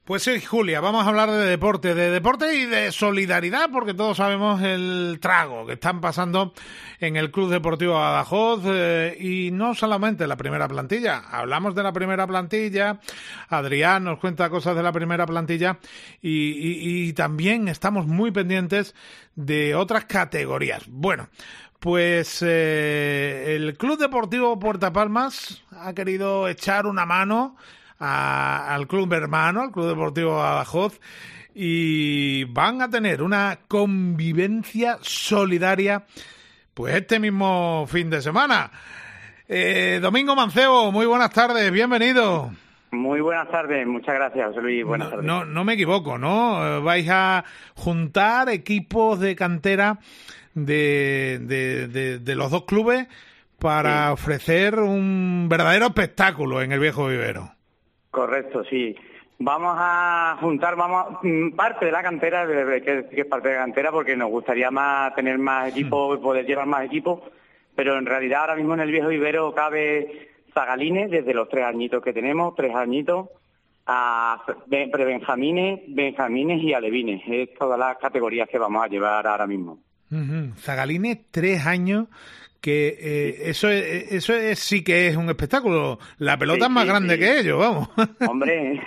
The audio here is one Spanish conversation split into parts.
Pues sí, Julia, vamos a hablar de deporte y de solidaridad, porque todos sabemos el trago que están pasando en el Club Deportivo Badajoz y no solamente la primera plantilla. Hablamos de la primera plantilla, Adrián nos cuenta cosas de la primera plantilla y también estamos muy pendientes de otras categorías. Bueno, pues el Club Deportivo Puerta Palmas ha querido echar una mano al club hermano, al Club Deportivo Badajoz, y van a tener una convivencia solidaria pues este mismo fin de semana. Domingo Mancebo, muy buenas tardes, bienvenido. Muy buenas tardes, muchas gracias, Luis, buenas tardes. No me equivoco, ¿no? Vais a juntar equipos de cantera de los dos clubes para ofrecer un verdadero espectáculo en el viejo vivero. Correcto, sí. Vamos a juntar parte de la cantera, que es parte de la cantera, porque nos gustaría tener más equipos, poder llevar más equipos, pero en realidad ahora mismo en el viejo vivero cabe zagalines, desde los 3 añitos que tenemos, 3 añitos, a prebenjamines, benjamines y alevines. Es todas las categorías que vamos a llevar ahora mismo. Zagalines, 3 años, que eso sí que es un espectáculo. La pelota es más grande que ellos, vamos. Hombre,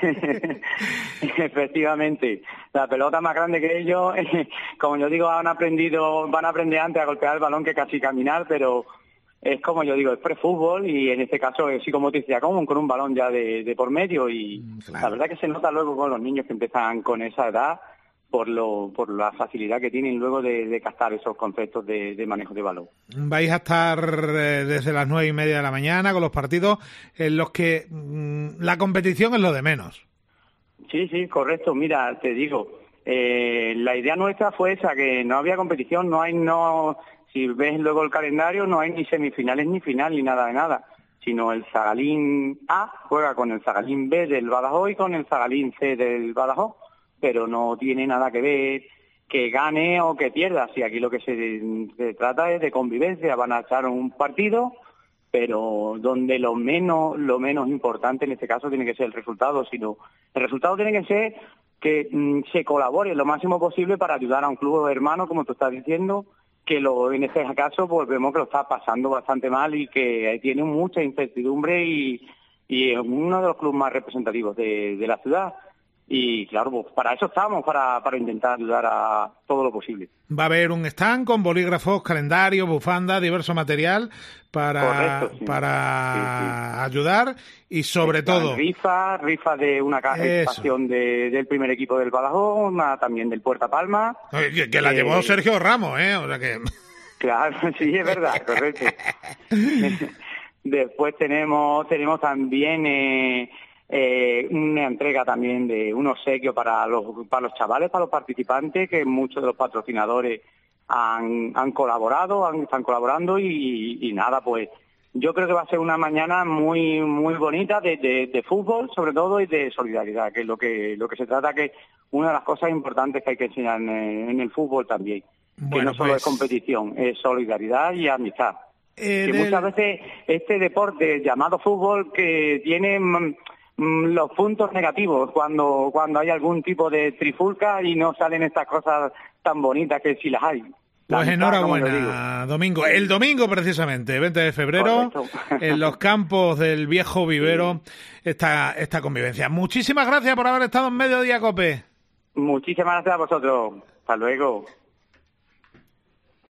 efectivamente, la pelota más grande que ellos. Como yo digo, van a aprender antes a golpear el balón que casi caminar, pero es como yo digo, es prefútbol y en este caso es psicomotricidad común con un balón ya de por medio y claro. La verdad que se nota luego con los niños que empiezan con esa edad por la facilidad que tienen luego de captar esos conceptos de manejo de balón. Vais a estar desde las 9:30 de la mañana con los partidos en los que la competición es lo de menos. Sí, correcto. Mira, te digo, la idea nuestra fue esa, que no había competición, si ves luego el calendario, no hay ni semifinales ni final ni nada de nada, sino el Zagalín A juega con el Zagalín B del Badajoz y con el Zagalín C del Badajoz, pero no tiene nada que ver que gane o que pierda. Si aquí lo que se trata es de convivencia, van a echar un partido, pero donde lo menos importante en este caso tiene que ser el resultado, sino el resultado tiene que ser que se colabore lo máximo posible para ayudar a un club hermano, como tú estás diciendo, que en este caso pues vemos que lo está pasando bastante mal y que tiene mucha incertidumbre y es uno de los clubes más representativos de la ciudad. Y claro, pues para eso estamos, para intentar ayudar a todo lo posible. Va a haber un stand con bolígrafos, calendarios, bufandas, diverso material para ayudar y sobre todo... Rifa de una equipación del primer equipo del Badajoz, también del Puerta Palma. Que la llevó Sergio Ramos, o sea que... Claro, sí, es verdad, correcto. Después tenemos también... una entrega también de un obsequio para los chavales, para los participantes, que muchos de los patrocinadores han colaborado, están colaborando y nada, pues yo creo que va a ser una mañana muy muy bonita de fútbol, sobre todo, y de solidaridad, que es lo que se trata, que una de las cosas importantes que hay que enseñar en el fútbol también, que no solo es competición, es solidaridad y amistad. Que muchas veces este deporte llamado fútbol que tiene los puntos negativos cuando hay algún tipo de trifulca y no salen estas cosas tan bonitas que sí las hay. Pues enhorabuena, Domingo. El domingo, precisamente, 20 de febrero, en los campos del viejo vivero, esta convivencia. Muchísimas gracias por haber estado en Mediodía Cope. Muchísimas gracias a vosotros. Hasta luego.